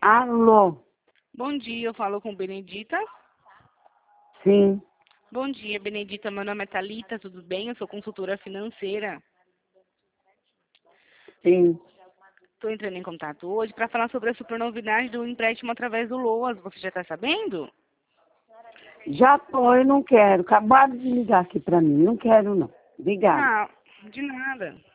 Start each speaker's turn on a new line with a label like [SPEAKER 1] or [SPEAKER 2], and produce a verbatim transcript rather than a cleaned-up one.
[SPEAKER 1] Alô?
[SPEAKER 2] Bom dia, eu falo com Benedita.
[SPEAKER 1] Sim,
[SPEAKER 2] Bom dia, Benedita. Meu nome é Thalita, tudo bem? Eu sou consultora financeira.
[SPEAKER 1] sim.
[SPEAKER 2] Estou entrando em contato hoje para falar sobre a super novidade do empréstimo através do LOAS. Você já está sabendo?
[SPEAKER 1] Já tô, eu não quero. Acabaram de ligar aqui pra mim. Não quero, não. Obrigada.
[SPEAKER 2] Ah, de nada.